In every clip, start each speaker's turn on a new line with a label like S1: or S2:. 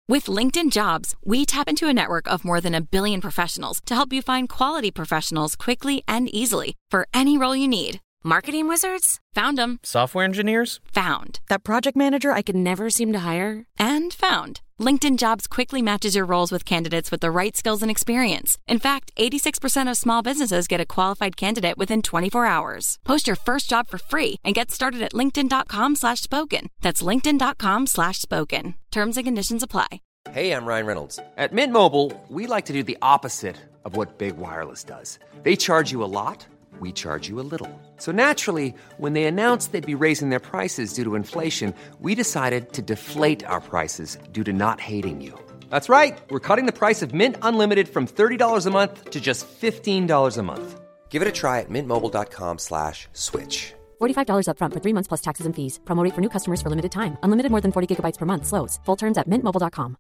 S1: With LinkedIn Jobs, we tap into a network of more than 1 billion professionals to help you find quality professionals quickly and easily for any role you need. Marketing wizards? Found them.
S2: Software engineers?
S1: Found. That project manager I could never seem to hire? And found. LinkedIn Jobs quickly matches your roles with candidates with the right skills and experience. In fact, 86% of small businesses get a qualified candidate within 24 hours. Post your first job for free and get started at linkedin.com/spoken. That's linkedin.com/spoken. Terms and conditions apply.
S3: Hey, I'm Ryan Reynolds. At Mint Mobile, we like to do the opposite of what Big Wireless does. They charge you a lot. We charge you a little. So naturally, when they announced they'd be raising their prices due to inflation, we decided to deflate our prices due to not hating you. That's right. We're cutting the price of Mint Unlimited from $30 a month to just $15 a month. Give it a try at mintmobile.com/switch.
S4: $45 up front for 3 months plus taxes and fees. Promo rate for new customers for limited time. Unlimited more than 40 gigabytes per month. Slows full terms at mintmobile.com.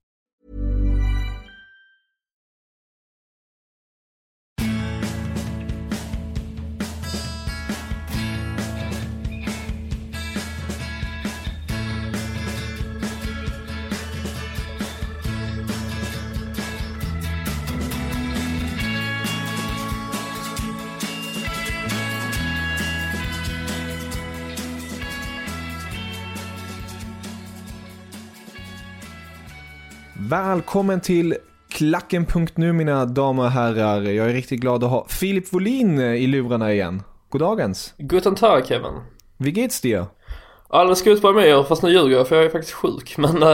S5: Välkommen till Klacken.nu mina damer och herrar. Jag är riktigt glad att ha Filip Wåhlin i lurarna igen. Goddagens.
S6: Guten Tag, Kevin.
S5: Wie geht's dir?
S6: Alldeles gott på mig, fast nu ljuger jag för jag är faktiskt sjuk.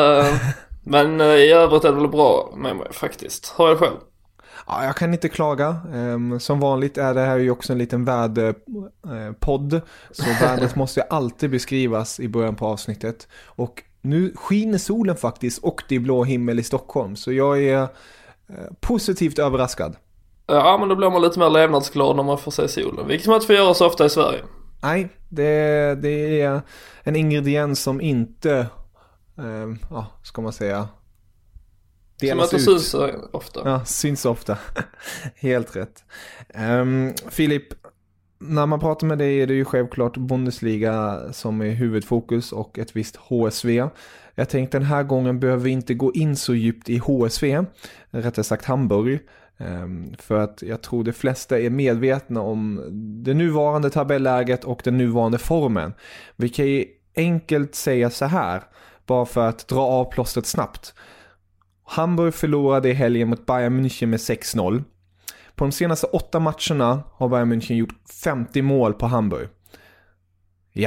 S6: Men i övrigt är det väl bra med mig faktiskt. Hur är det själv?
S5: Ja, jag kan inte klaga. Som vanligt är det här ju också en liten väderpodd. Så vädret måste ju alltid beskrivas i början på avsnittet. Och nu skiner solen faktiskt och det är blå himmel i Stockholm. Så jag är positivt överraskad.
S6: Ja, men då blir man lite mer levnadsglad när man får se solen. Vilket man inte får göra så ofta i Sverige.
S5: Nej, det är en ingrediens som inte, ska man säga, delas
S6: som
S5: ut.
S6: Som syns ofta.
S5: Ja, syns ofta. Helt rätt. Filip, när man pratar med dig är det ju självklart Bundesliga som är huvudfokus och ett visst HSV. Jag tänkte den här gången behöver vi inte gå in så djupt i HSV, rättare sagt Hamburg. För att jag tror de flesta är medvetna om det nuvarande tabelläget och den nuvarande formen. Vi kan ju enkelt säga så här, bara för att dra av plåstret snabbt. Hamburg förlorade i helgen mot Bayern München med 6-0. På de senaste 8 matcherna har Bayern München gjort 50 mål på Hamburg. Ja.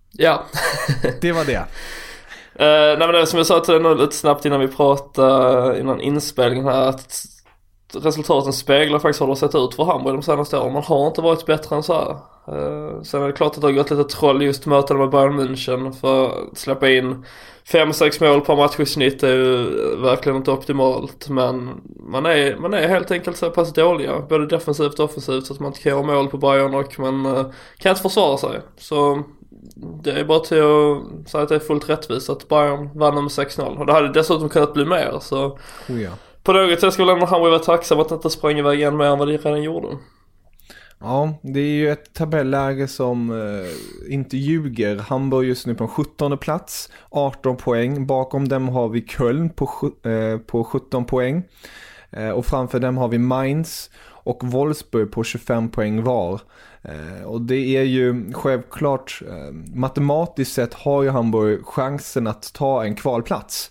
S5: Det var det.
S6: Nej, men det som jag sa till dig lite snabbt innan vi pratade innan inspelningen här, att resultaten speglar faktiskt hur det har sett ut för Hamburg de senaste åren. Man har inte varit bättre än så här. Sen är det klart att det har gått lite troll just möten med Bayern München, för att släppa in 5-6 mål per match i snitt är ju verkligen inte optimalt. Men man är helt enkelt så pass dåliga, både defensivt och offensivt, så att man inte kan göra mål på Bayern och man kan inte försvara sig. Så det är bara till att säga att det är fullt rättvist att Bayern vann med 6-0. Och det hade dessutom kunnat bli mer, så på något sätt skulle ändå Hamburg vara tacksam att inte sprang iväg igen mer än vad de redan gjorde.
S5: Ja, det är ju ett tabelläge som inte ljuger. Hamburg just nu på en 17:e plats, 18 poäng. Bakom dem har vi Köln på 17 poäng. Och framför dem har vi Mainz och Wolfsburg på 25 poäng var. Och det är ju självklart, matematiskt sett har ju Hamburg chansen att ta en kvalplats.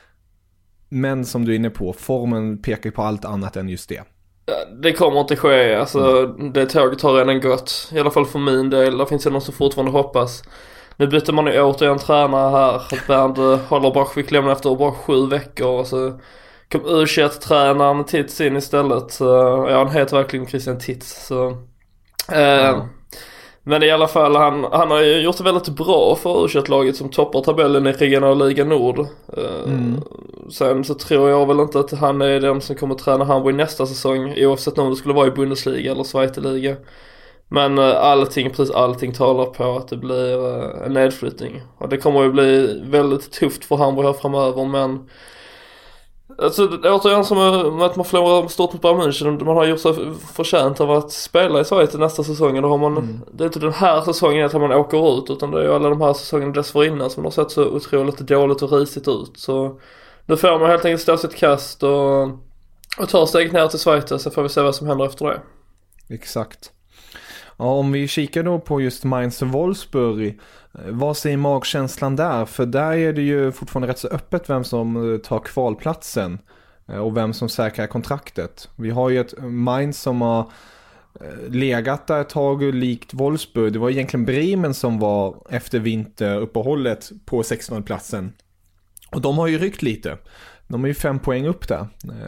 S5: Men som du är inne på, formen pekar på allt annat än just det.
S6: Det kommer inte ske, alltså det tåget har redan gått, i alla fall för min del. Det finns ju någon som fortfarande hoppas. Nu byter man ju återigen tränare här. Bernd Hollerbach fick lämna efter bara 7 veckor, och så kom U21-tränaren Titz in istället. Ja, han heter verkligen Christian Titz, så men i alla fall, han har ju gjort det väldigt bra för U21-laget som toppar tabellen i regionalliga Nord. Sen så tror jag väl inte att han är den som kommer träna Hamburg nästa säsong, oavsett om det skulle vara i Bundesliga eller Zweite-liga. Men allting talar på att det blir en nedflyttning. Och det kommer ju bli väldigt tufft för Hamburg här framöver, men alltså, återigen som att man förlorar stort mot Bayern München, man har gjort sig förtjänt av att spela i Sverige till nästa säsong. Då har man, det är inte den här säsongen att man åker ut, utan det är ju alla de här säsongerna dessförinnan som har sett så otroligt dåligt och risigt ut. Så Då får man helt enkelt stå sitt kast och ta steget ner till Schweiz, så får vi se vad som händer efter det.
S5: Exakt. Ja, om vi kikar då på just Mainz och Wolfsburg, vad säger magkänslan där? För där är det ju fortfarande rätt så öppet vem som tar kvalplatsen och vem som säkrar kontraktet. Vi har ju ett Mainz som har legat där ett tag likt Wolfsburg. Det var egentligen Bremen som var efter vinteruppehållet på 16-platsen. Och de har ju ryckt lite. De är ju 5 poäng upp där.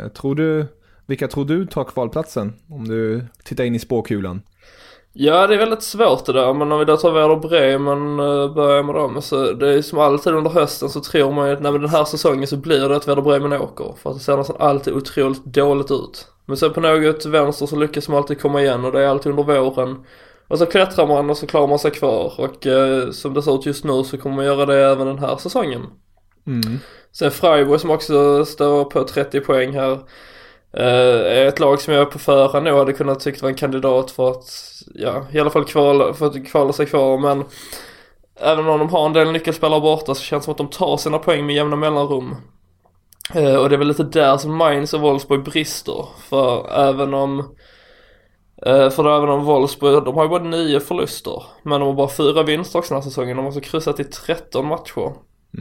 S5: Vilka tror du tar kvalplatsen om du tittar in i spåkulan?
S6: Ja, det är väldigt svårt det där. Men om vi då tar Werder Bremen börjar med dem, så det är som alltid under hösten så tror man ju att den här säsongen så blir det att Werder Bremen åker. För att det ser nästan alltid otroligt dåligt ut. Men sen på något vänster så lyckas man alltid komma igen, och det är alltid under våren. Och så klättrar man och så klarar man sig kvar. Och som det ser ut just nu så kommer man göra det även den här säsongen. Sen Freiburg som också står på 30 poäng här, är ett lag som jag på förhand nog hade kunnat tycka var en kandidat för att, ja, i alla fall kvala sig kvar. Men även om de har en del nyckelspelare borta så känns det som att de tar sina poäng med jämna mellanrum. Och det är väl lite där som Mainz och Wolfsburg brister. För även om Wolfsburg, de har ju bara 9 förluster, men de har bara 4 vinster också den här säsongen. De har så kryssat i 13 matcher.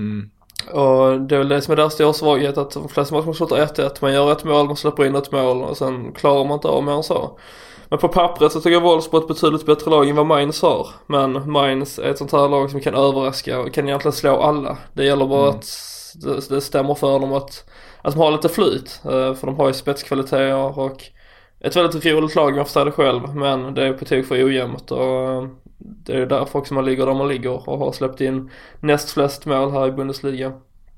S6: Och det är väl det som är deras stora svaghet, att de flesta matcher slutar 1-1. Man gör ett mål, man släpper in ett mål och sen klarar man inte av mer än så. Men på pappret så tycker jag Wolfsburg är ett betydligt bättre lag än vad Mainz har. Men Mainz är ett sånt här lag som kan överraska och kan egentligen slå alla. Det gäller bara att det stämmer för dem att de har lite flyt. För de har ju spetskvaliteter och ett väldigt roligt lag, jag förstår det själv. Men det är på tok för ojämnt, och det är därför också man ligger där man ligger och har släppt in näst flest mål här i Bundesliga.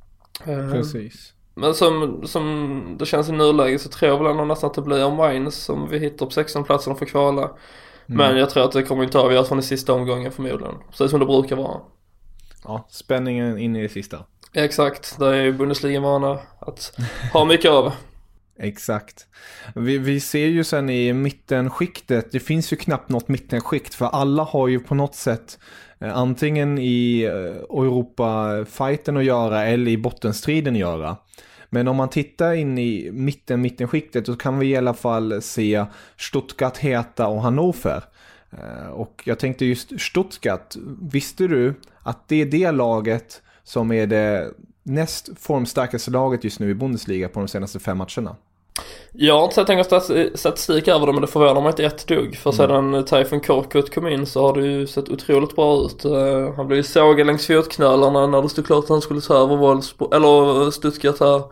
S5: Precis.
S6: Men som det känns i nuläget så tror jag väl ändå nästan att det blir Mainz som vi hittar på 16-platsen och får kvala. Men jag tror att det kommer inte avgöras från den sista omgången förmodligen. Så som det brukar vara.
S5: Ja, spänningen in i det sista.
S6: Exakt, det är ju Bundesliga vana att ha mycket av.
S5: Exakt. Vi ser ju sen i mittenskiktet, det finns ju knappt något mittenskikt, för alla har ju på något sätt antingen i Europa-fighten att göra eller i bottenstriden att göra. Men om man tittar in i mittenskiktet så kan vi i alla fall se Stuttgart, Hertha och Hannover. Och jag tänkte just Stuttgart, visste du att det är det laget som är det näst formstarkaste laget just nu i Bundesliga på de senaste 5 matcherna?
S6: Jag har inte sett någon statistik över det, men det förvånar mig inte ett dugg. För sedan Typhoon Korkut kom in så har det ju sett otroligt bra ut. Han blev ju sågad längs fotknölarna när det stod klart att han skulle ta över Wolfsburg, eller Stuttgart här.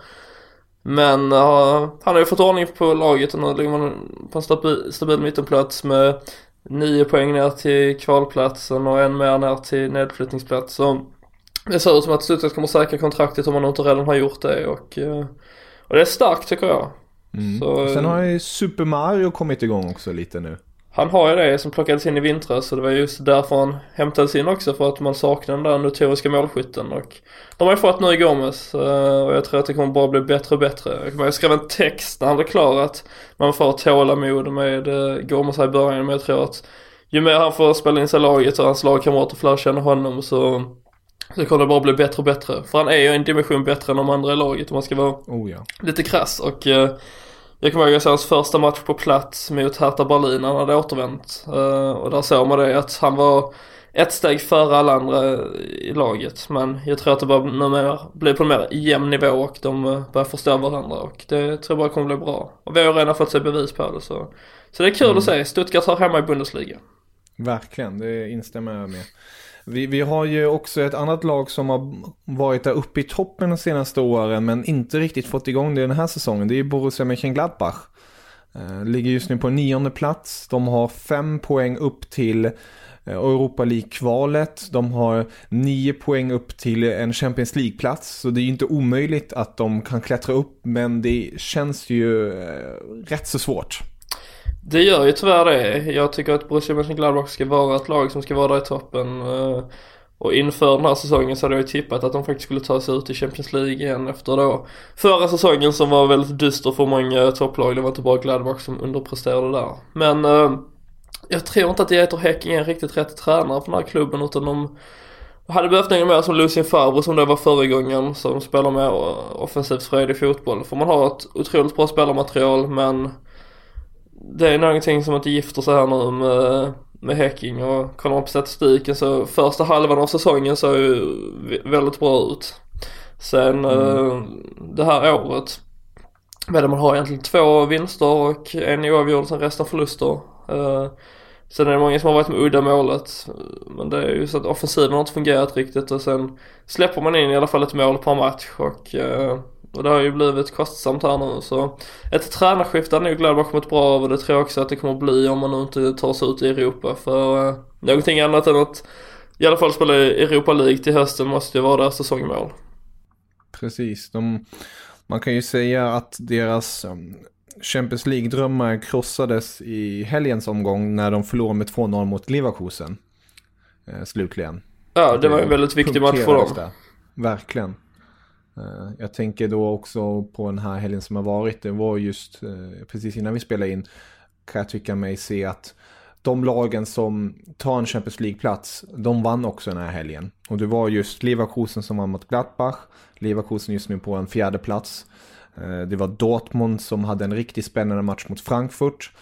S6: Men han har ju fått ordning på laget, och nu ligger man på en stabil mittenplats med 9 poäng ner till kvalplatsen och en mer ner till nedflyttningsplats. Så det ser ut som att Stuttgart kommer säkra kontraktet om man inte redan har gjort det, och det är starkt tycker jag. Så,
S5: sen har ju Super Mario kommit igång också lite nu.
S6: Han har ju det som plockades in i vintras, så det var just därför han hämtades in också, för att man saknar den där notoriska målskytten. Och de har ju fått nu Gomes, och jag tror att det kommer bara bli bättre och bättre. Jag skrev en text när han blev klar att man får tålamod med Gomes här i början, men jag tror att ju mer han får spela in sig laget och hans lagkamrater får lära känna honom, så kommer det bara bli bättre och bättre. För han är ju en dimension bättre än de andra i laget, om man ska vara lite krass. Och jag kommer ihåg att hans första match på plats mot Hertha Berlin när han hade återvänt. Och där såg man det att han var ett steg före alla andra i laget. Men jag tror att det bara blir på en mer jämn nivå, och de börjar förstå varandra. Och det tror jag bara kommer bli bra. Och vi har redan fått se bevis på det. Så det är kul att se. Stuttgart har hemma i Bundesliga.
S5: Verkligen, det instämmer jag med. Vi har ju också ett annat lag som har varit där uppe i toppen de senaste åren, men inte riktigt fått igång det den här säsongen. Det är Borussia Mönchengladbach. Ligger just nu på 9:e plats. De har 5 poäng upp till Europa League-kvalet. De har 9 poäng upp till en Champions League-plats. Så det är ju inte omöjligt att de kan klättra upp, men det känns ju rätt så svårt.
S6: Det gör ju tyvärr det. Jag tycker att Borussia Mönchengladbach ska vara ett lag som ska vara där i toppen. Och inför den här säsongen så hade jag tippat att de faktiskt skulle ta sig ut i Champions League igen efter då förra säsongen, som var väldigt dyster för många topplag. Det var inte bara Gladbach som underpresterade där. Men jag tror inte att Dieter Hecking är riktigt rätt tränare för den här klubben, utan hade behövt någon mer som Lucien Favre som det var förra gången, som spelar med offensivt fredig fotboll. För man har ett otroligt bra spelarmaterial, men det är någonting som inte gifter sig här nu med Häcking. Och kollar man på statistiken så första halvan av säsongen så är ju väldigt bra ut. Sen det här året, men man har egentligen 2 vinster och en oavgjord, sen resten förluster. Sen är det många som har varit med udda målet, men det är ju så att offensiven har inte fungerat riktigt, och sen släpper man in i alla fall ett mål per match, och det har ju blivit kostsamt här nu. Så ett tränarskifte är nog Gladbach kommit bra av, och det tror jag också att det kommer att bli om man nu inte tar sig ut i Europa. För någonting annat än att i alla fall spela i Europa League till hösten måste ju vara deras säsongmål.
S5: Precis, man kan ju säga att deras Champions League-drömmar krossades i helgens omgång när de förlorade med 2-0 mot Leverkusen slutligen.
S6: Ja, det var en väldigt viktig match för dem.
S5: Där. Verkligen. Jag tänker då också på den här helgen som har varit. Det var just precis innan vi spelade in, kan jag tycka mig se att de lagen som tar en Champions League-plats, de vann också den här helgen. Och det var just Leverkusen som vann mot Gladbach. Leverkusen just nu på en 4:e plats. Det var Dortmund som hade en riktigt spännande match mot Frankfurt.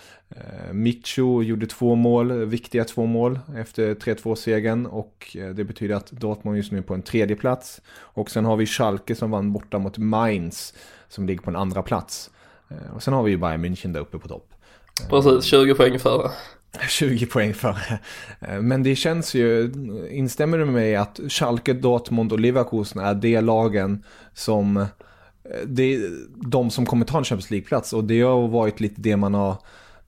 S5: Micho gjorde 2 mål, viktiga 2 mål efter 3-2-segern, och det betyder att Dortmund just nu är på en 3:e plats. Och sen har vi Schalke som vann borta mot Mainz som ligger på en 2:a plats. Och sen har vi ju Bayern München där uppe på topp.
S6: Precis, 20 poäng före.
S5: 20 poäng före. Men det känns ju, instämmer du med mig att Schalke, Dortmund och Leverkusen är de lagen som det är de som kommer ta en Champions League-plats, och det har varit lite det man har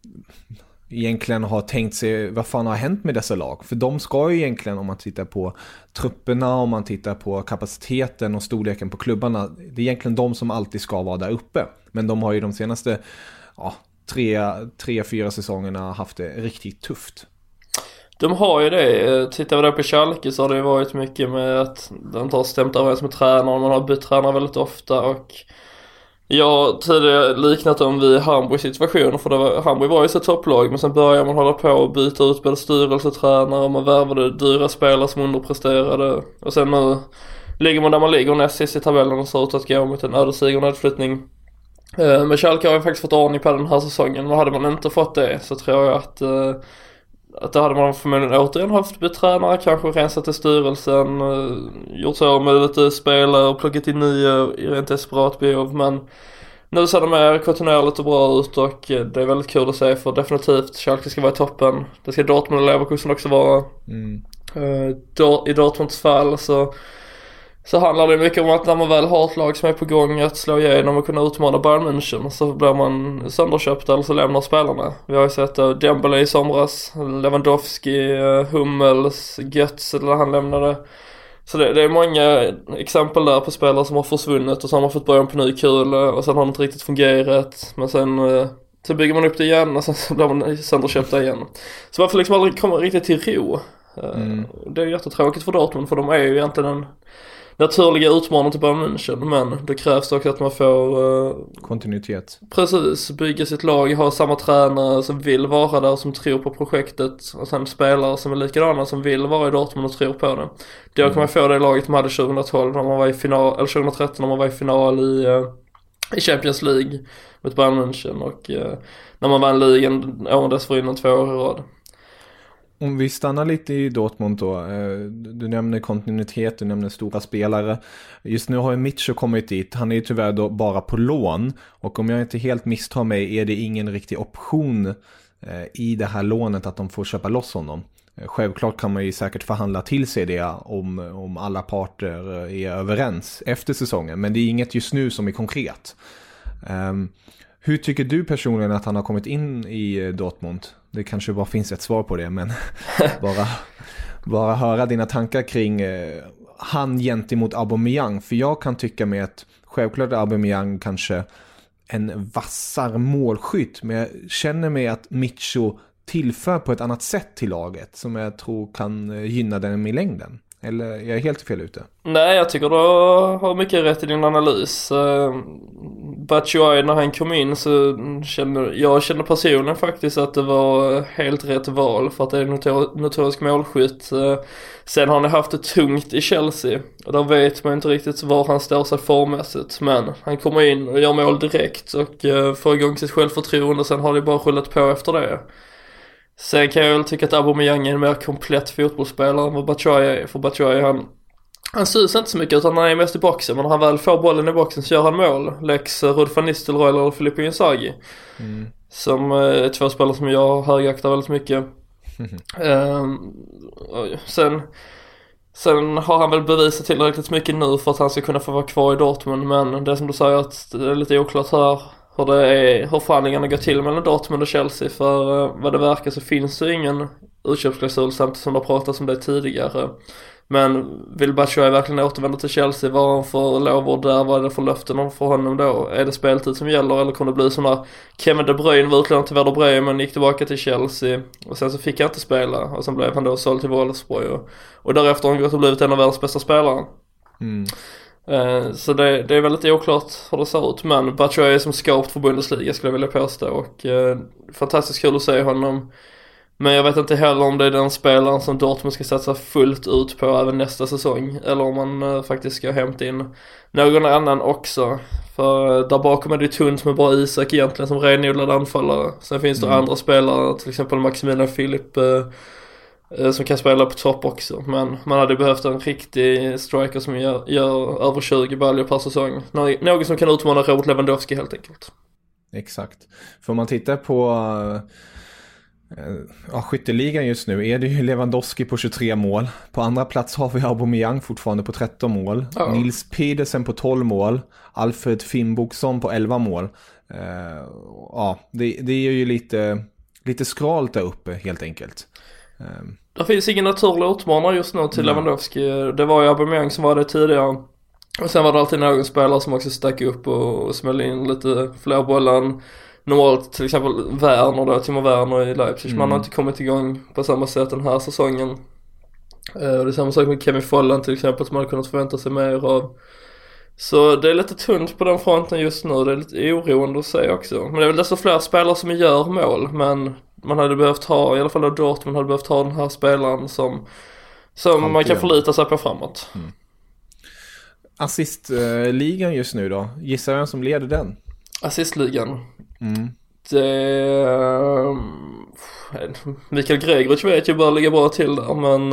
S5: egentligen har tänkt sig, vad fan har hänt med dessa lag? För de ska ju egentligen, om man tittar på trupperna, om man tittar på kapaciteten och storleken på klubbarna, det är egentligen de som alltid ska vara där uppe. Men de har ju de senaste 3-4 säsongerna haft det riktigt tufft.
S6: De har ju det. Tittar vi där på Schalke så har det varit mycket med att de inte har stämt överens med tränare. Man har bytt tränare väldigt ofta, och jag har tidigare liknat dem vid Hamburgs situation, för Hamburg var ju så topplag, men sen började man hålla på och byta ut både styrelsetränare, och man värvade dyra spelare som underpresterade, och sen nu ligger man där man ligger näst sist i tabellen och ser ut att gå mot en ödesdiger och nedflyttning. Men Schalke har ju faktiskt fått ordning på den här säsongen, och hade man inte fått det så tror jag att då hade man förmodligen återigen haft betränare, kanske rensat i styrelsen, gjort så med lite spelare och pluggat in nya i rent desperat behov. Men nu ser de mer kontinuerligt och bra ut, och det är väldigt kul att se, för definitivt Schalke ska vara i toppen. Det ska Dortmund och Leverkusen också vara. I Dortmunds fall så handlar det mycket om att när man väl har ett lag som är på gång att slå igenom och kunna utmana Bayern München, så blir man sönderköpt eller så lämnar spelarna. Vi har ju sett Dembele i somras, Lewandowski, Hummels, Götze när han lämnade. Så det är många exempel där på spelare som har försvunnit och så har man fått börja på ny kul, och sen har det inte riktigt fungerat. Men sen bygger man upp det igen, och sen så blir man sönderköpta igen. Så man får liksom aldrig komma riktigt till ro. Det är jättetråkigt för Dortmund, för de är ju egentligen en naturliga utmaning till Bayern München, men det krävs också att man får
S5: kontinuitet.
S6: Precis, bygga sitt lag, ha samma tränare som vill vara där, som tror på projektet, och sen spelare som är likadana som vill vara i Dortmund och tror på det. Då kan man få det laget man hade 2012 när man var i final, eller 2013 när man var i final i Champions League mot Bayern München, och när man vann ligan åren dessförinnan 2 år i rad.
S5: Om vi stannar lite i Dortmund då, du nämner kontinuitet, du nämner stora spelare. Just nu har ju Micho kommit dit, han är ju tyvärr då bara på lån, och om jag inte helt misstar mig är det ingen riktig option i det här lånet att de får köpa loss honom. Självklart kan man ju säkert förhandla till sig det om alla parter är överens efter säsongen, men det är inget just nu som är konkret. Hur tycker du personligen att han har kommit in i Dortmund? Det kanske bara finns ett svar på det, men bara höra dina tankar kring han gentemot Aubameyang. För jag kan tycka med att självklart Aubameyang kanske en vassar målskytt, men jag känner mig att Micho tillför på ett annat sätt till laget som jag tror kan gynna den i längden. Eller jag är helt fel ute?
S6: Nej, jag tycker du har mycket rätt i din analys. Batshuayi när han kom in så kände personligen faktiskt att det var helt rätt val för att det är notorisk målskytt. Sen har han haft det tungt i Chelsea och där vet man inte riktigt var han står sig formmässigt, men han kommer in och gör mål direkt och får igång sitt självförtroende, sen har det bara rullat på efter det. Sen kan jag väl tycka att Aubameyang är en mer komplett fotbollsspelare än vad Batshuayi är, för Batshuayi han syns inte så mycket utan han är mest i boxen, men när han väl får bollen i boxen så gör han mål. Lex Ruud van Nistelrooy eller Filippo Inzaghi. Som är två spelare som jag högaktar väldigt mycket. Sen har han väl bevisat tillräckligt mycket nu för att han ska kunna få vara kvar i Dortmund, men det som du säger att det är lite oklart här hur förhandlingarna går till mellan Dortmund och Chelsea, för vad det verkar så finns det ingen utköpsklausul samtidigt som det pratats om det tidigare. Men vill Batshuayi verkligen återvända till Chelsea? Vad han får lovord där? Vad är det för löften för honom då? Är det speltid som gäller? Eller kommer det bli som när Kevin De Bruyne var utlånad till Werder Bremen, gick tillbaka till Chelsea och sen så fick han inte spela och sen blev han då såld till Wolfsburg och därefter har han gått och blivit en av världens bästa spelare. Så det är väldigt oklart hur det ser ut, men Batshuayi är som skapt för Bundesliga skulle jag vilja påstå och fantastiskt kul att se honom. Men jag vet inte heller om det är den spelaren som Dortmund ska satsa fullt ut på även nästa säsong, eller om man faktiskt ska hämta in någon annan också. För där bakom är det tunt med bara Isak egentligen som renodlad anfallare. Sen finns det andra spelare, till exempel Maximilian Philipp som kan spela på topp också. Men man hade behövt en riktig striker som gör över 20 baljor per säsong. Någon som kan utmana Robert Lewandowski helt enkelt.
S5: Exakt. För om man tittar på skytteligan just nu är det ju Lewandowski på 23 mål. På andra plats har vi Aubameyang fortfarande på 13 mål. Nils Pedersen på 12 mål. Alfred Finnbogason på 11 mål. Det är ju lite skralt där uppe helt enkelt.
S6: Det finns ingen naturlig utmanare just nu till Lewandowski. Det var ju Aubameyang som var det tidigare. Och sen var det alltid någon spelare som också stack upp och smällde in lite fler bollar. Normalt till exempel Timo Werner i Leipzig. Man har inte kommit igång på samma sätt den här säsongen. Det är samma sak med Kevin Folland till exempel som man hade kunnat förvänta sig mer av. Så det är lite tunt på den fronten just nu. Det är lite oroande att se också. Men det är väl desto fler spelare som gör mål. Men man hade behövt ha, i alla fall Dortmund hade behövt ha den här spelaren som man kan förlita sig på framåt.
S5: Assistligan just nu då? Gissa vem som leder den?
S6: Assistligan? Mikael Gregoritsch vet ju bara ligga bra till där, men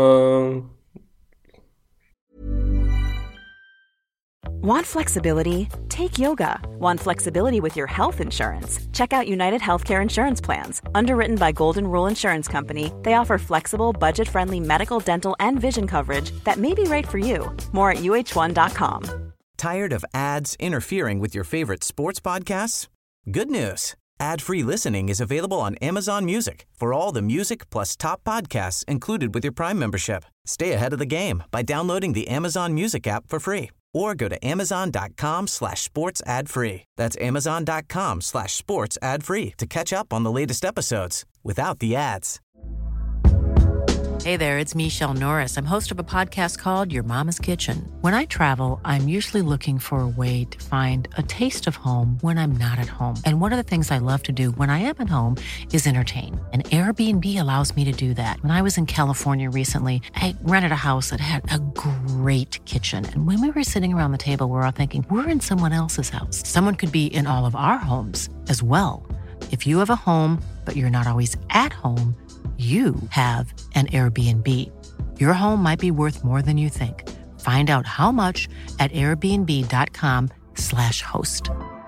S2: Want flexibility? Take yoga. Want flexibility with your health insurance? Check out United Healthcare Insurance Plans. Underwritten by Golden Rule Insurance Company, they offer flexible, budget-friendly medical, dental, and vision coverage that may be right for you. More at uh1.com.
S7: Tired of ads interfering with your favorite sports podcasts? Good news. Ad-free listening is available on Amazon Music for all the music plus top podcasts included with your Prime membership. Stay ahead of the game by downloading the Amazon Music app for free or go to amazon.com/sports ad free. That's amazon.com/sports ad free to catch up on the latest episodes without the ads.
S8: Hey there, it's Michelle Norris. I'm host of a podcast called Your Mama's Kitchen. When I travel, I'm usually looking for a way to find a taste of home when I'm not at home. And one of the things I love to do when I am at home is entertain. And Airbnb allows me to do that. When I was in California recently, I rented a house that had a great kitchen. And when we were sitting around the table, we were all thinking, we're in someone else's house. Someone could be in all of our homes as well. If you have a home, but you're not always at home, you have an Airbnb. Your home might be worth more than you think. Find out how much at airbnb.com/host.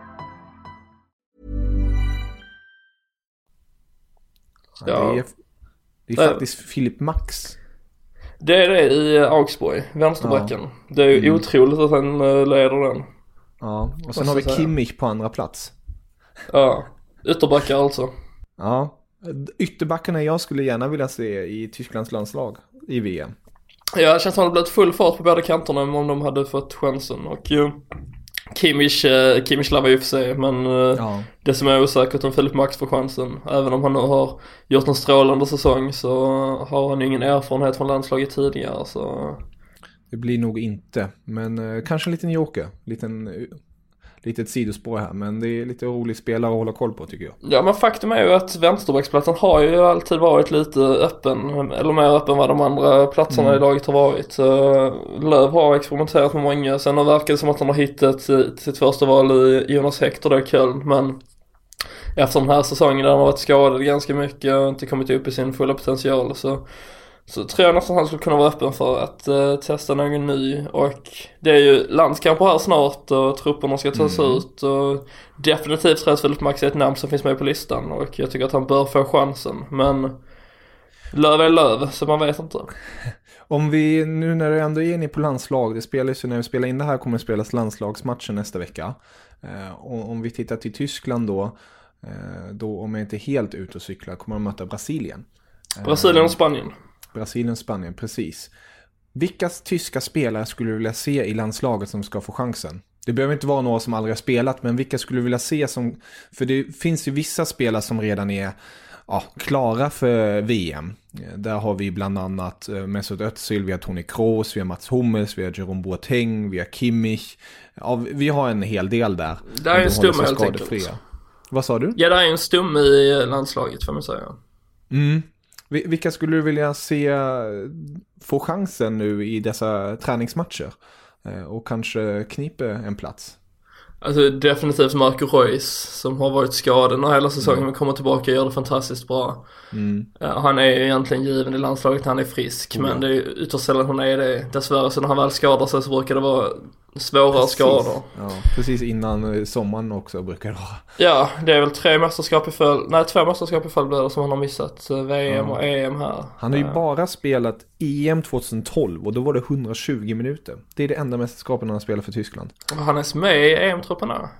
S5: Ja. Det är faktiskt Philipp Max.
S6: Det är det i Augsburg, vänsterbacken. Ja. Det är ju otroligt att han leder den.
S5: Ja, och sen har vi Kimmich på andra plats.
S6: Ja, ytterbackar alltså.
S5: Ja. Ytterbackarna jag skulle gärna vilja se i Tysklands landslag i VM.
S6: Ja, det känns som att det blivit full fart på båda kanterna om de hade fått chansen. Och Kimmich lavar ju för sig, men det som är osäkert om Philipp Max får chansen. Även om han nu har gjort en strålande säsong så har han ingen erfarenhet från landslaget tidigare. Så
S5: det blir nog inte, men kanske en liten joker. litet sidospår här, men det är lite rolig spelare att hålla koll på tycker jag.
S6: Ja, men faktum är ju att vänsterbacksplatsen har ju alltid varit lite öppen, eller mer öppen vad de andra platserna i laget har varit. Löv har experimenterat med många, sen har det verkat som att han har hittat sitt första val i Jonas Hector där i Köln, men efter den här säsongen där han har varit skadad ganska mycket och inte kommit upp i sin fulla potential, så tror jag nästan han skulle kunna vara öppen för att testa någon ny. Och det är ju landskamper här snart och trupperna ska tas ut. Och definitivt tror jag att Filip Max är ett namn som finns med på listan. Och jag tycker att han bör få chansen. Men Löv är Löv, så man vet inte.
S5: Om vi, nu när det ändå är inne på landslag, det spelas ju när vi spelar in det här kommer det spelas landslagsmatchen nästa vecka. Och om vi tittar till Tyskland då om jag inte är helt ute och cyklar kommer de möta Brasilien.
S6: Brasilien och Spanien.
S5: Brasilien, Spanien, precis. Vilka tyska spelare skulle du vilja se i landslaget som ska få chansen? Det behöver inte vara några som aldrig har spelat, men vilka skulle du vilja se som... För det finns ju vissa spelare som redan är klara för VM. Där har vi bland annat Mesut Özil, vi har Toni Kroos, vi har Mats Hummels, vi har Jerome Boateng, vi har Kimmich. Ja, vi har en hel del där.
S6: Det är en stumme helt enkelt.
S5: Vad sa du?
S6: Ja, det är en stumme i landslaget får man säga.
S5: Vilka skulle du vilja se få chansen nu i dessa träningsmatcher och kanske knipa en plats?
S6: Alltså definitivt Marco Reus som har varit skadad och hela säsongen men kommer tillbaka och gör det fantastiskt bra. Han är ju egentligen given i landslaget när han är frisk, men det är ytterst sällan han är det. Dessvärre så när han väl skadar sig så brukar det vara svåra skador.
S5: Ja, precis innan sommaren också brukar det vara.
S6: Ja, det är väl 2 mästerskap i följd blir det som han har missat. VM och EM här.
S5: Han har ju bara spelat EM 2012 och då var det 120 minuter. Det är det enda mästerskapet han har spelat för Tyskland.
S6: Han är med i EM-trupperna.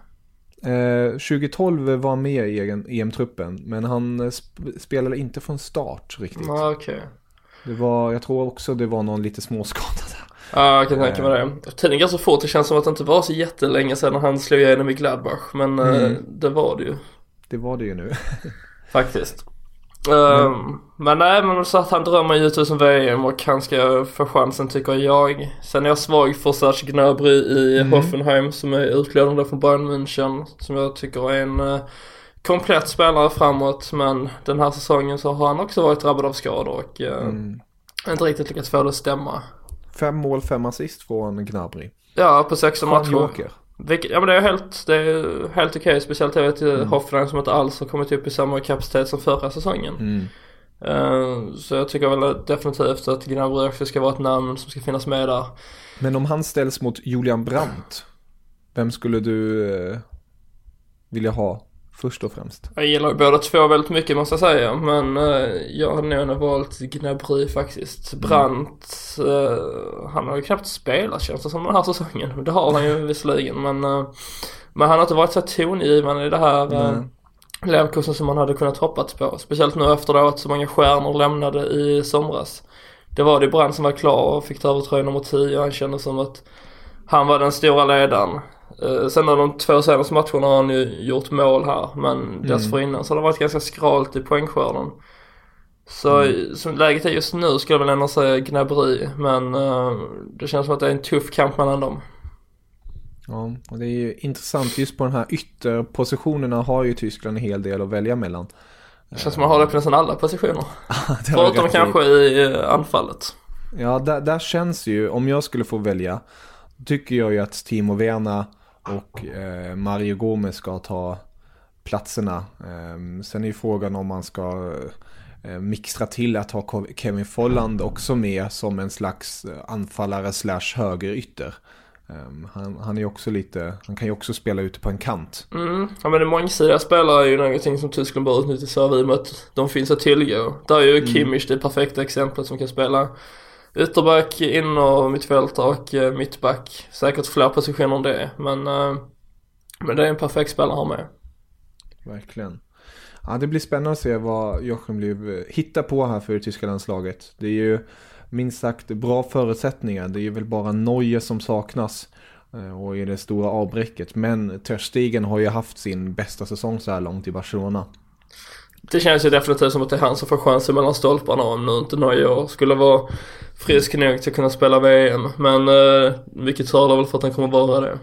S5: 2012 var med i EM-truppen, men han spelade inte från start riktigt.
S6: Okej.
S5: Det var, jag tror också det var någon lite småskadad där.
S6: Ja, jag kan tänka mig det. Tiden går så fort, det känns som att det inte var så jättelänge sedan han slog igenom i Gladbach. Men det var det ju.
S5: Det var det ju nu.
S6: Faktiskt. Men nej, men så att han drömmer ju ut som VM och han ska få chansen tycker jag. Sen är jag svag för Serge Gnabry i Hoffenheim som är utlånad från Bayern München, som jag tycker är en komplett spelare framåt. Men den här säsongen så har han också varit drabbad av skador och inte riktigt lyckats få det att stämma.
S5: 5 mål, 5 assist från Gnabry.
S6: Ja, på 16 matcher.
S5: Joker.
S6: Ja, men det är helt okej. Speciellt jag vet Hoffenheim som inte alls har kommit upp i samma kapacitet som förra säsongen. Så jag tycker väl definitivt att Gnabry också ska vara ett namn som ska finnas med där.
S5: Men om han ställs mot Julian Brandt, vem skulle du vilja ha först och främst?
S6: Jag gillar båda två väldigt mycket måste jag säga. Men jag har nog valt Gnabry faktiskt. Brandt, han har ju knappt spelat känns det som den här säsongen. Det har han ju visserligen. Men han har inte varit så tongivande i det här Leverkusen som man hade kunnat hoppats på. Speciellt nu efter att så många stjärnor lämnade i somras. Det var det Brandt som var klar och fick ta över tröja nummer 10. Och han kände som att han var den stora ledaren. Sen av de 2 senaste matcherna har han ju gjort mål här. Men dessförinnan så har det varit ganska skralt i poängskörden. Så som läget är just nu skulle jag väl ändå säga Gnabry. Men det känns som att det är en tuff kamp mellan dem.
S5: Ja, och det är ju intressant just på den här ytterpositionerna har ju Tyskland en hel del att välja mellan.
S6: Det känns som att man har det på nästan alla positioner. Förutom kanske i anfallet.
S5: Ja, där känns ju, om jag skulle få välja, tycker jag ju att Timo Werner och Mario Gomez ska ta platserna. Sen är ju frågan om man ska mixtra till att ha Kevin Folland också med som en slags anfallare / högerytter. Han är också lite, han kan ju också spela ute på en kant.
S6: Ja, men det mångsidiga spelare är ju någonting som Tyskland bör utnyttja sig av i och med att de finns att tillgå. Där är ju Kimmich det perfekta exemplet som kan spela ytterback, in- och mittfältare och mittback. Säkert fler positioner än det, men det är en perfekt spelare att ha med.
S5: Verkligen. Ja, det blir spännande att se vad Joachim Löw hittar på här för det tyska landslaget. Det är ju minst sagt bra förutsättningar. Det är ju väl bara Neuer som saknas och är det stora avbräcket. Men Ter Stegen har ju haft sin bästa säsong så här långt i Barcelona.
S6: Det känns ju definitivt som att det är han som får chansen mellan stolparna om nu inte Neuer skulle vara frisk nog till att kunna spela VM. Men vilket talar väl för att han kommer vara det.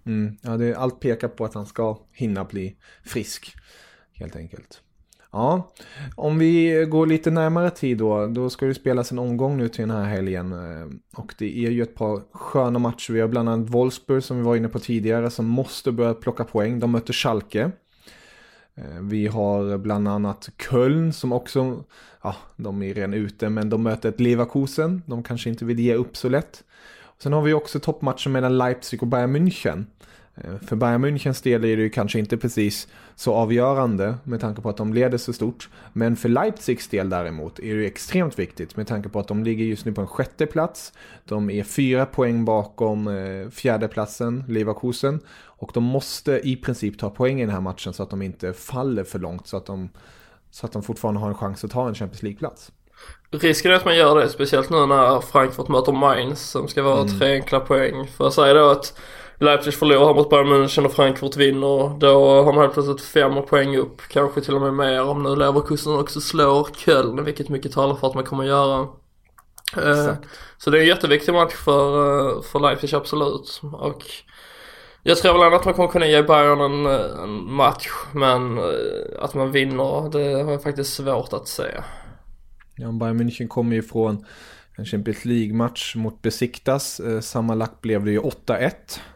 S5: Ja, allt pekar på att han ska hinna bli frisk, helt enkelt. Ja, om vi går lite närmare tid då ska det spelas en omgång nu till den här helgen. Och det är ju ett par sköna matcher. Vi har bland annat Wolfsburg som vi var inne på tidigare som måste börja plocka poäng. De möter Schalke. Vi har bland annat Köln som också, de är redan ute, men de möter ett Leverkusen. De kanske inte vill ge upp så lätt. Sen har vi också toppmatchen mellan Leipzig och Bayern München. För Bayern Münchens del är det ju kanske inte precis så avgörande med tanke på att de leder så stort. Men för Leipzigs del däremot är det extremt viktigt med tanke på att de ligger just nu på en 6:e plats. De är 4 poäng bakom 4:e platsen, Leverkusen. Och de måste i princip ta poäng i den här matchen så att de inte faller för långt. Så att de fortfarande har en chans att ta en Champions League-plats.
S6: Risken är att man gör det, speciellt nu när Frankfurt möter Mainz som ska vara 3 enkla poäng. För jag säger då att Leipzig förlorar mot Bayern München och Frankfurt vinner. Då har man helt plötsligt 5 poäng upp, kanske till och med mer om nu Leverkusen också slår Köln, vilket mycket talar för att man kommer göra. Så det är en jätteviktig match för Leipzig, absolut. Och jag tror väl att man kommer kunna ge Bayern en match, men att man vinner, det har jag faktiskt svårt att se.
S5: Ja, Bayern München kommer ju från en Champions League-match mot Besiktas. Sammanlagt blev det ju 8-1.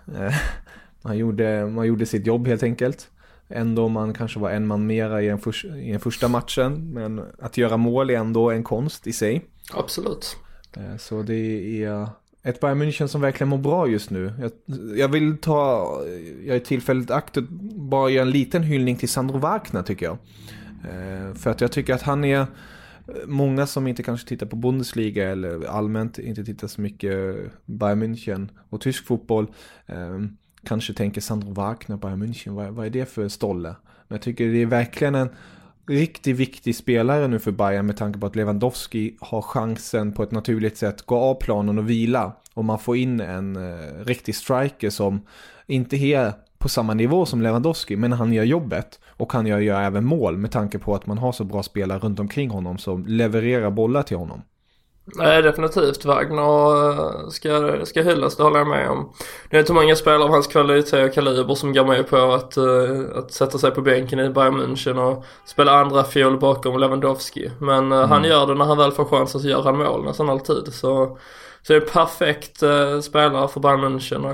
S5: Man gjorde sitt jobb helt enkelt. Ändå man kanske var en man mera i den första matchen. Men att göra mål är ändå en konst i sig.
S6: Absolut.
S5: Så det är ett Bayern München som verkligen mår bra just nu. Jag är tillfälligt aktiv bara göra en liten hyllning till Sandro Wagner tycker jag. För att jag tycker att han är... Många som inte kanske tittar på Bundesliga eller allmänt inte tittar så mycket Bayern München och tysk fotboll kanske tänker Sandro Wagner, Bayern München, vad är det för stolle? Men jag tycker det är verkligen en riktigt viktig spelare nu för Bayern med tanke på att Lewandowski har chansen på ett naturligt sätt gå av planen och vila och man får in en riktig striker som inte är på samma nivå som Lewandowski, men han gör jobbet och han gör även mål med tanke på att man har så bra spelare runt omkring honom som levererar bollar till honom.
S6: Nej, definitivt. Wagner ska hyllas, det håller jag med om. Det är inte många spelare av hans kvalitet och kaliber som går med på att sätta sig på bänken i Bayern München och spela andra fiol bakom Lewandowski. Men han gör det när han väl får chansen, så gör han mål nästan alltid. Så det är en perfekt spelare för Bayern München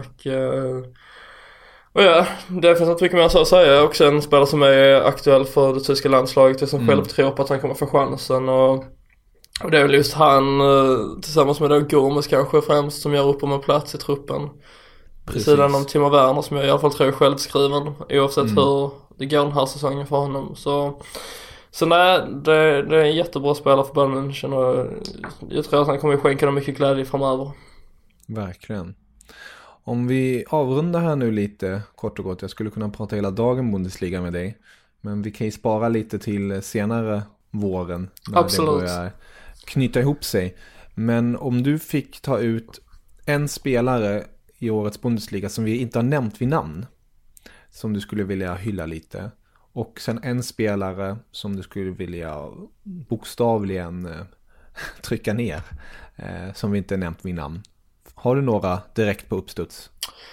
S6: och ja, det finns inte mycket mer att säga. Också en spelare som är aktuell för det tyska landslaget och som själv tror på att han kommer få chansen. Och det är väl just han tillsammans med då Gomes kanske främst som gör upp om en plats i truppen. Precis. Sidan om Timo Werner som jag i alla fall tror är självskriven oavsett hur det går den här säsongen för honom. Så nej, det är en jättebra spelare för Bayern München och jag tror att han kommer skänka dem mycket glädje framöver.
S5: Verkligen. Om vi avrundar här nu lite kort och gott, jag skulle kunna prata hela dagen Bundesliga med dig, men vi kan ju spara lite till senare våren när
S6: Absolut.
S5: Det börjar knyta ihop sig. Men om du fick ta ut en spelare i årets Bundesliga som vi inte har nämnt vid namn, som du skulle vilja hylla lite, och sen en spelare som du skulle vilja bokstavligen trycka ner, som vi inte nämnt vid namn. Har du några direkt på uppstuds?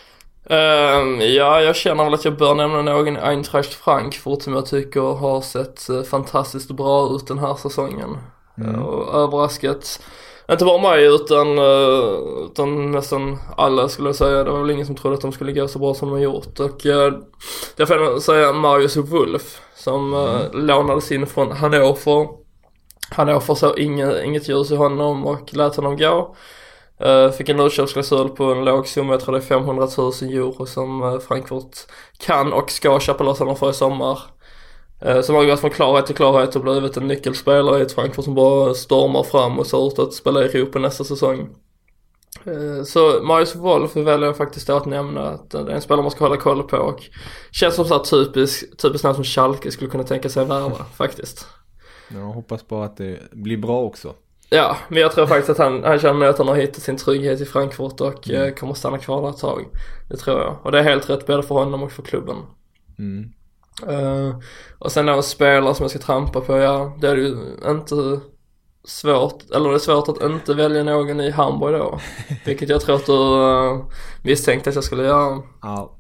S6: Ja, jag känner väl att jag bör nämna någon i Eintracht Frankfurt som jag tycker har sett fantastiskt bra ut den här säsongen. Och överraskat inte bara mig utan nästan alla skulle jag säga. Det var väl ingen som trodde att de skulle gå så bra som de har gjort. Och jag får säga Marius Wolf som lånades in från Hannover. Hannover såg inget ljus i honom och lät honom gå. Fick en utköpsklausul på en låg summa, jag tror det är 500 000 euro som Frankfurt kan och ska köpa loss honom för i sommar. Som har gått från klarhet till klarhet och blivit en nyckelspelare i ett Frankfurt som bara stormar fram och ser ut att spela i Europa nästa säsong. Så Marius Wolf väljer jag faktiskt att nämna att det är en spelare man ska hålla koll på och känns som så här typiskt namn som Schalke skulle kunna tänka sig värva faktiskt.
S5: Jag hoppas på att det blir bra också.
S6: Ja, men jag tror faktiskt att han känner att han har hittat sin trygghet i Frankfurt och kommer stanna kvar där ett tag. Det tror jag. Och det är helt rätt både för honom och för klubben. Och sen då en spelare som jag ska trampa på, ja, det är ju inte svårt, eller det är svårt att inte välja någon i Hamburg då. Vilket jag tror att du misstänkte att jag skulle göra.
S5: Ja.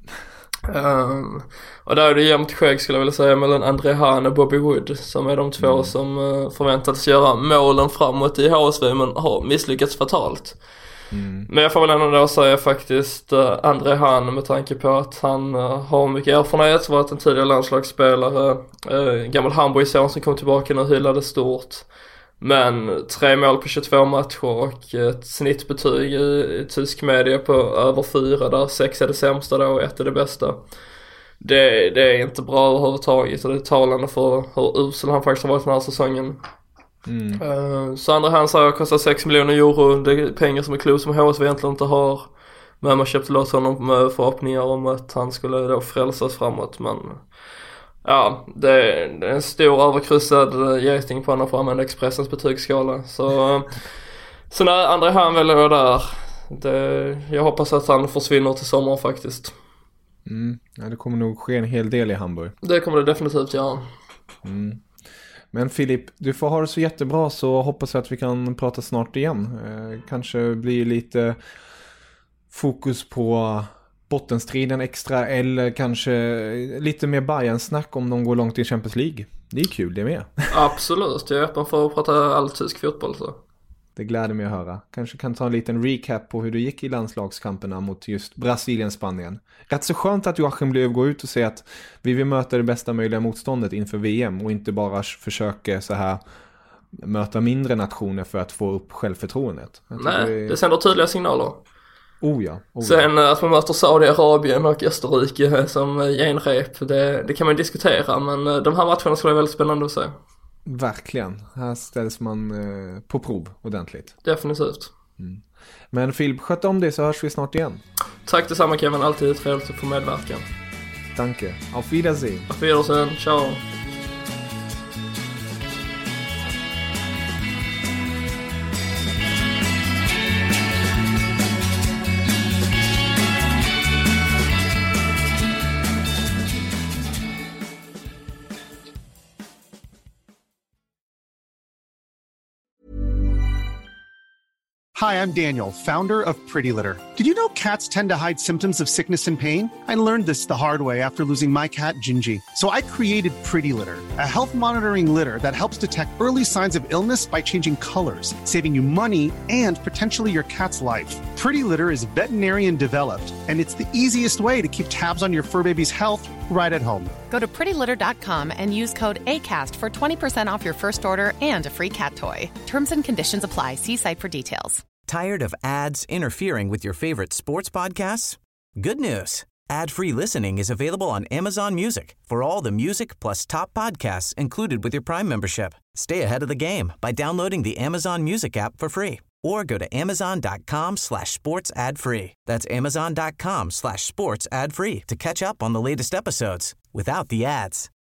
S6: Och där är det jämnt skägg skulle jag vilja säga mellan André Hahn och Bobby Wood, som är de två som förväntades göra målen framåt i HSV men har misslyckats fatalt. Men jag får väl ändå då säga faktiskt André Hahn, med tanke på att han har mycket erfarenhet, varit en tidigare landslagsspelare, gammal Hamburg-son som kom tillbaka nu och hyllade stort. Men 3 mål på 22 matcher och ett snittbetyg i tysk media på över 4, där 6 är det sämsta då och 1 är det bästa. Det är inte bra överhuvudtaget, och det är talande för hur usel han faktiskt har varit den här säsongen. Så andra hand säger kostar 6 miljoner euro. Det är pengar som är klok som HSV egentligen inte har. Men man köpte loss honom med förhoppningar om att han skulle då frälsas framåt. Men ja, det är en stor överkryssad geting på honom för att använda Expressens betygsskala. Så när andra hand väljer jag där. Jag hoppas att han försvinner till sommaren faktiskt.
S5: Ja, det kommer nog ske en hel del i Hamburg.
S6: Det kommer det definitivt göra.
S5: Men Filip, du får ha det så jättebra, så hoppas jag att vi kan prata snart igen. Kanske blir lite fokus på bottenstriden extra, eller kanske lite mer Bayern-snack om de går långt i Champions League. Det är kul det med.
S6: Absolut, jag är öppen för att prata all tysk fotboll så.
S5: Det gläder mig att höra. Kanske kan ta en liten recap på hur det gick i landslagskamperna mot just Brasilien-Spanien. Rätt så skönt att Joachim Löw går ut och säger att vi vill möta det bästa möjliga motståndet inför VM och inte bara försöker så här möta mindre nationer för att få upp självförtroendet.
S6: Nej, det sänder tydliga signaler.
S5: Oh ja.
S6: Sen att man möter Saudiarabien och Österrike som genrep, det kan man diskutera, men de här matcherna ska vara väldigt spännande att se.
S5: Verkligen. Här ställs man på prov ordentligt.
S6: Definitivt.
S5: Men Filip, sköt om det så hörs vi snart igen.
S6: Tack detsamma Kevin, alltid trevligt att få medverkan.
S5: Danke. Auf Wiedersehen.
S6: Auf Wiedersehen, ciao.
S9: Hi, I'm Daniel, founder of Pretty Litter. Did you know cats tend to hide symptoms of sickness and pain? I learned this the hard way after losing my cat, Gingy. So I created Pretty Litter, a health monitoring litter that helps detect early signs of illness by changing colors, saving you money and potentially your cat's life. Pretty Litter is veterinarian developed, and it's the easiest way to keep tabs on your fur baby's health right at home.
S10: Go to prettylitter.com and use code ACAST for 20% off your first order and a free cat toy. Terms and conditions apply. See site for details.
S7: Tired of ads interfering with your favorite sports podcasts? Good news. Ad-free listening is available on Amazon Music for all the music plus top podcasts included with your Prime membership. Stay ahead of the game by downloading the Amazon Music app for free or go to amazon.com/sports ad free. That's amazon.com/sports ad free to catch up on the latest episodes without the ads.